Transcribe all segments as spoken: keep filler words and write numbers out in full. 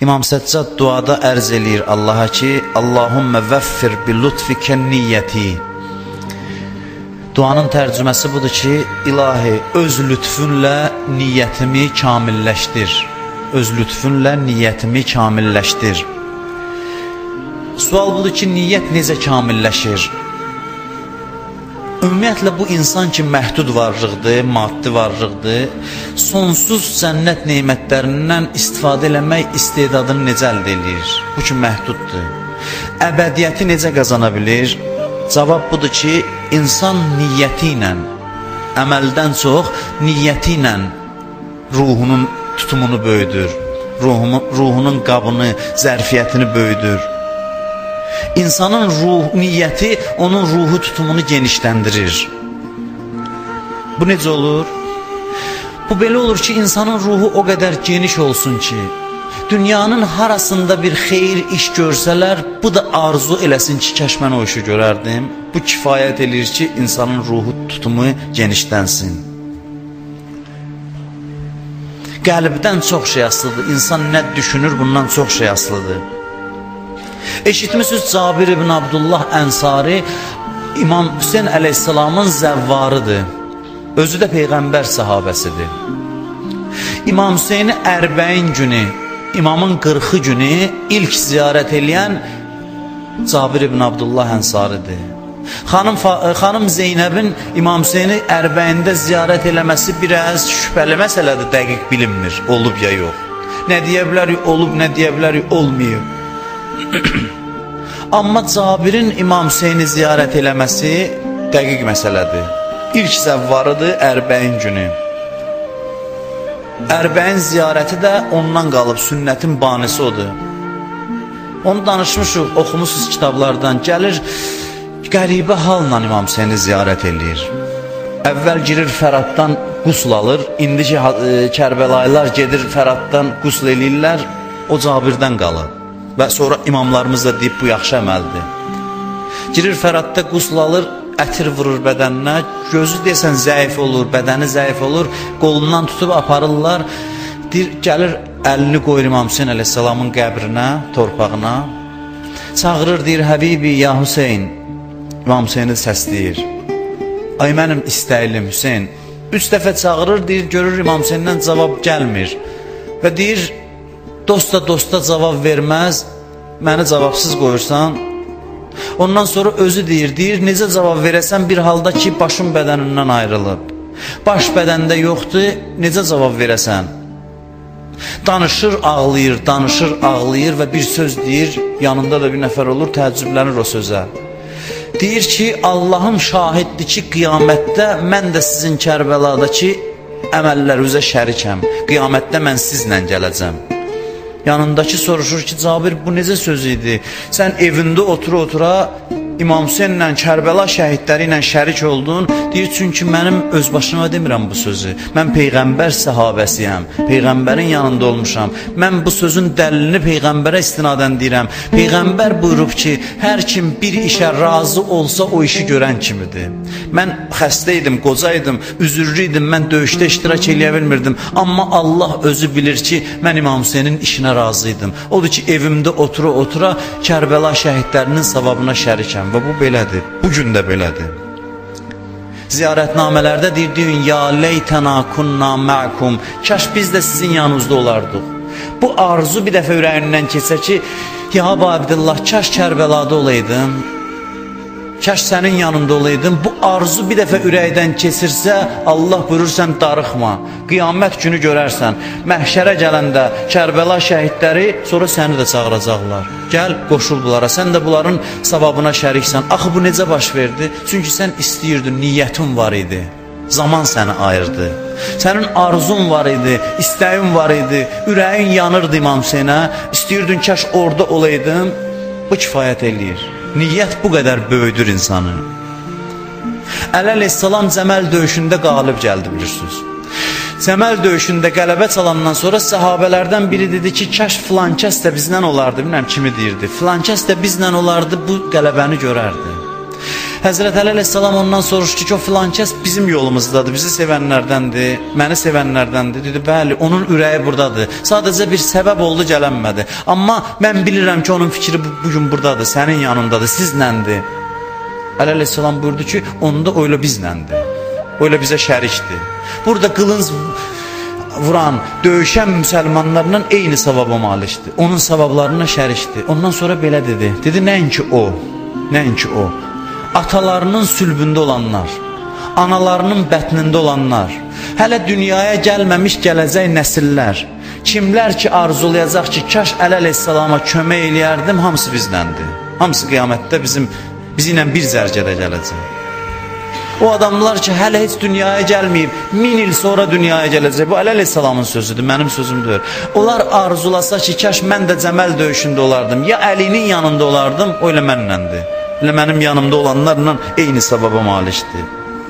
İmam Səccad duada ərz eləyir Allaha ki, Allahümmə vəffir bi lütfikə niyyəti. Duanın tərcüməsi budur ki, ilahi öz lütfünlə niyyətimi kamilləşdir. Öz lütfünlə niyyətimi kamilləşdir. Sual budur ki, niyyət necə kamilləşir? Ümumiyyətlə, bu insan ki, məhdud varlıqdır, maddi varlıqdır, sonsuz cənnət neymətlərindən istifadə eləmək istedadını necə əldə edir? Bu ki, məhduddur. Əbədiyyəti necə qazana bilir? Cavab budur ki, insan niyyəti ilə, əməldən çox niyyəti ilə ruhunun tutumunu böyüdür, ruhunun, ruhunun qabını, zərfiyyətini böyüdür. İnsanın ruh, niyyəti onun ruhu tutumunu genişləndirir. Bu necə olur? Bu belə olur ki, insanın ruhu o qədər geniş olsun ki, dünyanın harasında bir xeyir iş görsələr, bu da arzu eləsin ki, kəş mən o işi görərdim. Bu kifayət edir ki, insanın ruhu tutumu genişlənsin. Qəlbdən çox şey asılıdır. İnsan nə düşünür, bundan çox şey asılıdır. Eşitmişsiniz, Cabir ibn Abdullah Ənsari İmam Hüseyin əleyhissalamın zəvvarıdır. Özü də Peyğəmbər sahabəsidir. İmam Hüseyini ərbəin günü, İmamın qırxı günü ilk ziyarət eləyən Cabir ibn Abdullah Ənsaridir. Xanım, xanım Zeynəbin İmam Hüseyini ərbəyində ziyarət eləməsi biraz şübhəli məsələdir, dəqiq bilinmir, olub ya yox. Nə deyə bilərik, olub, nə deyə bilərik, olmayıb. Amma Cabirin İmam Hüseyini ziyarət eləməsi dəqiq məsələdir. İlk zəvvarıdır ərbəin günü. Ərbəin ziyarəti də ondan qalıb, sünnətin banisi odur. Onu danışmışıq, oxumusunuz kitablardan. Gəlir, qəribə halla İmam Hüseyini ziyarət eləyir. Əvvəl girir Fəraddan qusl alır. İndiki Kərbəlaylar gedir Fəraddan qusl eləyirlər, o Cabirdən qalır. Və sonra imamlarımız da deyib, bu yaxşı əməldir. Girir Fəradda qusl alır, ətir vurur bədəninə, gözü deyəsən zəif olur, bədəni zəif olur, qolundan tutub aparırlar, deyir, gəlir əlini qoyur İmam Hüseyin əleyhissalamın qəbrinə, torpağına, çağırır, deyir, Həbibi, ya Hüseyin, İmam Hüseyini səsləyir, ay mənim istəylim Hüseyin, üç dəfə çağırır, deyir, görür İmam Hüseyindən cavab gəlmir və deyir, dosta dosta cavab verməz, məni cavabsız qoyursan. Ondan sonra özü deyir, deyir, necə cavab verəsən bir halda ki, başın bədənindən ayrılıb. Baş bədəndə yoxdur, necə cavab verəsən? Danışır, ağlayır, danışır, ağlayır və bir söz deyir, yanında da bir nəfər olur, təəccüblənir o sözə. Deyir ki, Allahım şahiddir ki, qiyamətdə mən də sizin Kərbələdəki əməllərinizə şərikəm. Qiyamətdə mən sizlə gələcəm. Yanındakı soruşur ki, Cabir, bu necə söz idi? Sən evində otura-otura İmam Hüseyinlə, Kərbəla şəhidləri ilə şərik oldun. Deyir, çünki mənim öz başıma demirəm bu sözü. Mən Peyğəmbər səhabəsiyəm, Peyğəmbərin yanında olmuşam. Mən bu sözün dəlilini Peyğəmbərə istinadən deyirəm. Peyğəmbər buyurub ki, hər kim bir işə razı olsa o işi görən kimidir. Mən xəstə idim, qoca idim, üzürlü idim, mən döyüşdə iştirak eləyə bilmirdim. Amma Allah özü bilir ki, mən İmam Hüseynin işinə razı idim. Odur ki, evimdə otura-otura Kərbəla şəhidlərinin savabına şərikəm. Və bu belədir, bugün də belədir. Ziyarətnamələrdə deyir, ya leytəna kunna mə'kum, kaş biz də sizin yanınızda olardıq. Bu arzu bir dəfə ürəyindən keçsə ki, ya Əbu Abdillah, kaş Kərbəlada olaydım, kaş sənin yanında olaydım. Bu arzu bir dəfə ürəkdən keçirsə, Allah buyurur, sən darıxma, qiyamət günü görərsən. Məhşərə gələndə Kərbəla şəhidləri sonra səni də çağıracaqlar. Gəl, qoşul bunlara, sən də bunların savabına şəriksən. Axı, bu necə baş verdi? Çünki sən istəyirdin, niyyətin var idi. Zaman səni ayırdı. Sənin arzun var idi, istəyin var idi, ürəyin yanırdı İmam Hüseynə. İstəyirdin, kaş orada olaydım. Bu kifayət eləyir. Niyyət bu qədər böyüdür insanı. Əli əleyhissalam Cəməl döyüşündə qalib gəldi, bilirsiniz. Cəməl döyüşündə qələbə çalandan sonra səhabələrdən biri dedi ki, kaş filan kəs də bizlə olardı, bilməm kimi deyirdi. Filan kəs də bizlə olardı, bu qələbəni görərdi. Həzrət Əli əleyhissalam ondan soruşdu ki, o filan kəs bizim yolumuzdadır, bizi sevənlərdəndir, məni sevənlərdəndir. Dedi, bəli, onun ürəyi buradadır. Sadəcə bir səbəb oldu, gələnmədi. Amma mən bilirəm ki, onun fikri bugün buradadır, sənin yanındadır, siznəndir. Əli əleyhissalam buyurdu ki, onda öyle bizləndir, öyle bizə şərikdir. Burada qılınc vuran, döyüşən müsəlmanlarla eyni savaba malikdir. Onun savablarına şərikdir. Ondan sonra belə dedi. Dedi, nəinki o, nəinki o. Atalarının sülbündə olanlar, analarının bətnində olanlar, hələ dünyaya gəlməmiş gələcək nəsillər, kimlər ki arzulayacaq ki, kaş Əli əleyhissalama kömək eləyərdim, hamısı bizləndir. Hamısı qiyamətdə bizim, bizimlə bir zərgədə gələcək. O adamlar ki, hələ heç dünyaya gəlməyib, min il sonra dünyaya gələcək. Bu, Əli əleyhissalamın sözüdür, mənim sözümdür. Onlar arzulasa ki, kaş mən də Cəməl döyüşündə olardım, ya Əlinin yanında olardım, o ilə mənləndir. Elə mənim yanımda olanlarla eyni savaba malikdir.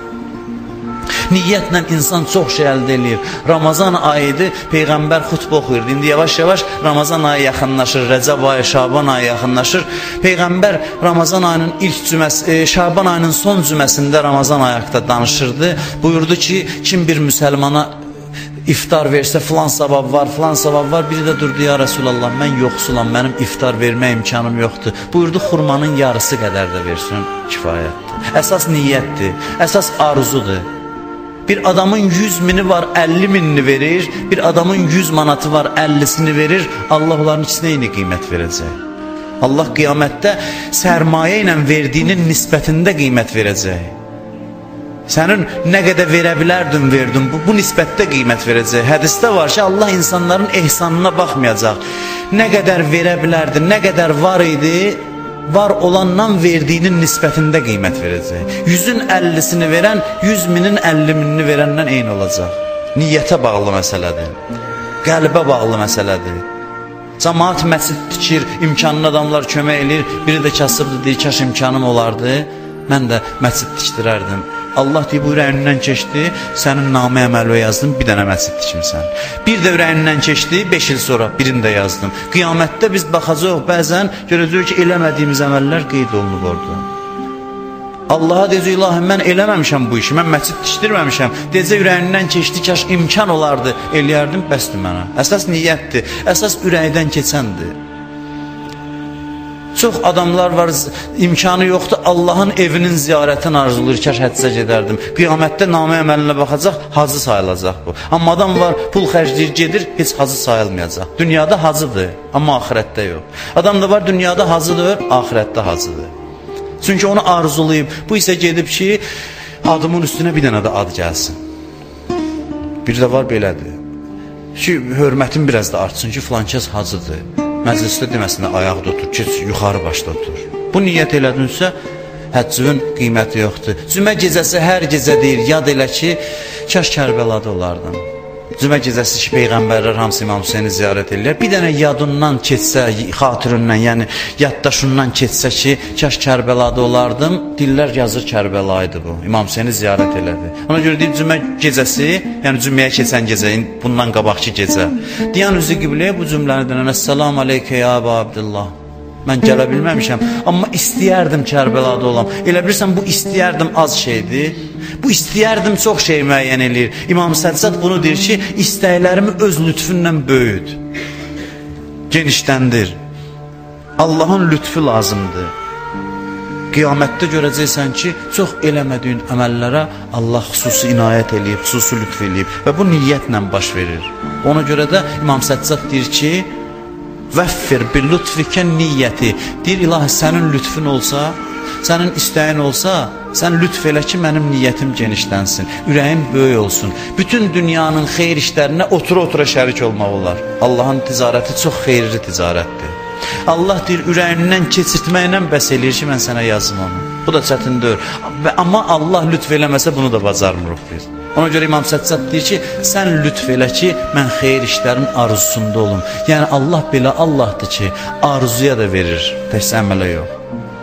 Niyyətlə insan çox şey əldə edir. Ramazan ayıdır, Peyğəmbər xutbə oxuyurdu. İndi yavaş-yavaş Ramazan ayı yaxınlaşır, Rəcəb ayı, Şaban ayı yaxınlaşır. Peyğəmbər Ramazan ayının ilk cüməsi, e, Şaban ayının son cüməsində Ramazan ayaqda danışırdı. Buyurdu ki, kim bir müsəlmana iftar versə filan savab var, filan savab var. Biri də durdu, ya Rasulallah, mən yoxsulam, mənim iftar vermə imkanım yoxdur. Buyurdu, xurmanın yarısı qədər də versin, kifayətdir. Əsas niyyətdir, əsas arzudur. Bir adamın yüz mini var, əlli minini verir. Bir adamın yüz manatı var, əllisini verir. Allah onların içinə eyni qiymət verəcək. Allah qiyamətdə sərmayə ilə verdiyinin nisbətində qiymət verəcək. Sənin nə qədər verə bilərdin, verdin. Bu, bu nisbətdə qiymət verəcək. Hədisdə var ki, Allah insanların ehsanına baxmayacaq. Nə qədər verə bilərdin, nə qədər var idi, var olandan verdiyinin nisbətində qiymət verəcək. Yüzün əllisini verən, yüz minin əlli minini verəndən eyni olacaq. Niyyətə bağlı məsələdir. Qəlbə bağlı məsələdir. Cəmaat məscid tikir, imkanlı adamlar kömək edir. Biri də kasıbdır, deyir, kaş imkanım olardı, mən də məscid tikdirərdim. Allah deyib, bu ürəyindən keçdi, sənin namə əməli yazdım, bir dənə məscid tikmisən. Bir də ürəyindən keçdi, beş il sonra birini də yazdım. Qiyamətdə biz baxacaq, bəzən görəcək ki, eləmədiyimiz əməllər qeyd olunub orada. Allaha deyəcək, ilahi, mən eləməmişəm bu işi, mən məscid tikdirməmişəm. Deyəcək, ürəyindən keçdi, kaş imkan olardı, eləyərdim, bəsdir mənə. Əsas niyyətdir, əsas ürəkdən keçəndir. Çox adamlar var, imkanı yoxdur, Allahın evinin ziyarətini arzulayır, kaş həccə gedərdim. Qiyamətdə namə əməlinə baxacaq, hacı sayılacaq bu. Amma adam var, pul xərcləyir, gedir, heç hacı sayılmayacaq. Dünyada hacıdır, amma ahirətdə yox. Adam da var, dünyada hacıdır, ahirətdə hacıdır. Çünki onu arzulayıb, bu isə gedib ki, adımın üstünə bir dənə də ad gəlsin. Bir də var belədir ki, hörmətin biraz da artsın ki, filan kəs hacıdır. Məclisdə deməsinə ayaqda otur, keç, yuxarı başda otur. Bu niyyət elədinsə, həccün qiyməti yoxdur. Cümə gecəsi hər gecə deyir, yad elə ki, kaş Kərbəlada olardım. Cümə gecəsi ki, Peyğəmbərlər hamısı İmam Hüseyni ziyarət edirlər. Bir dənə yadından keçsə, xatırından, yəni yaddaşından keçsə ki, kaş Kərbəlada olardım, dillər yazır Kərbəlaydı bu. İmam Hüseyni ziyarət elədi. Ona görə deyib, cümə gecəsi, yəni cüməyə keçən gecəyin, bundan qabaqki gecə. Deyən üzü qibləyə bu cümləni denən, Əssalamu aleykə ya Əbu Abdillah. Mən gələ bilməmişəm, amma istəyərdim Kərbəlada olam. Elə bilirsən, bu istəyərdim az şeydir. Bu istəyərdim çox şey müəyyən eləyir. İmam Səccad bunu deyir ki, istəklərimi öz lütfündən böyüd, genişləndir. Allahın lütfü lazımdır. Qiyamətdə görəcəksən ki, çox eləmədiyin əməllərə Allah xüsusi inayət eləyib, xüsusi lütf eləyib və bu niyyətlə baş verir. Ona görə də İmam Səccad deyir ki, vəffir bil lütfikə niyyəti. Deyir, ilahi, sənin lütfün olsa, sənin istəyin olsa, sən lütf elə ki, mənim niyyətim genişlənsin, ürəyim böyük olsun. Bütün dünyanın xeyir işlərinə otura-otura şərik olmaq olar. Allahın ticarəti çox xeyirli ticarətdir. Allah deyir, ürəyindən keçirtməklə bəs eləyir ki, mən sənə yazım onu. Bu da çətindir. Amma Allah lütf eləməsə bunu da bacarmırıq biz. Ona görə İmam Səccad deyir ki, sən lütf elə ki, mən xeyir işlərin arzusunda olum. Yəni Allah belə Allahdır ki, arzuya da verir, təhsə əmələ yox.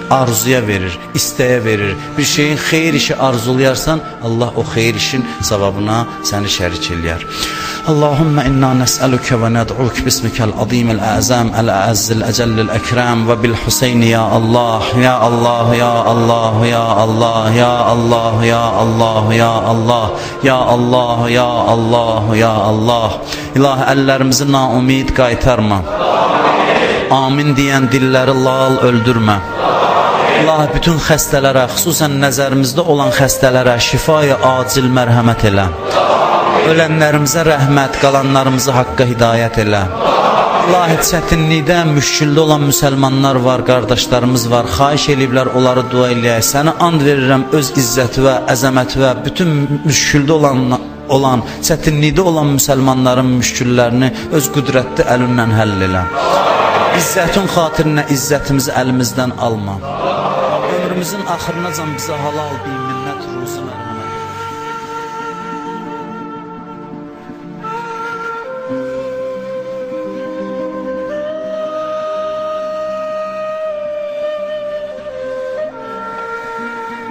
arzuya verir, istəyə verir. Bir şeyin xeyir işi arzulayarsan, Allah o xeyir işin savabına səni şərik eləyər. Allahümmə inna nəsəlükə və nəd'uk bismikəl azimil əzəm, əl-əzzil əcəllil əkrəm və bil Hüseyni ya Allah, ya Allah, ya Allah, ya Allah, ya Allah, ya Allah, ya Allah, ya Allah, ya Allah, ya Allah. İlahi, əllərimizi naumid qaytarma. Amin deyən dilləri lal öldürmə. İlahi, bütün xəstələrə, xüsusən nəzərimizdə olan xəstələrə şifaya acil mərhəmət elə. Ölənlərimizə rəhmət, qalanlarımızı haqqa hidayət elə. İlahi, çətinlikdə, müşkildə olan müsəlmanlar var, qardaşlarımız var. Xahiş eləyiblər, onları dua eləyək. Sənə and verirəm, öz izzəti və əzəməti və bütün müşkildə olan olan, çətinlikdə olan müsəlmanların müşküllərini öz qüdrətli əlinlə həll elə. İzzətin xatirinə izzətimizi əlimizdən alma. Ömrümüzün axırınacan bizə halal bir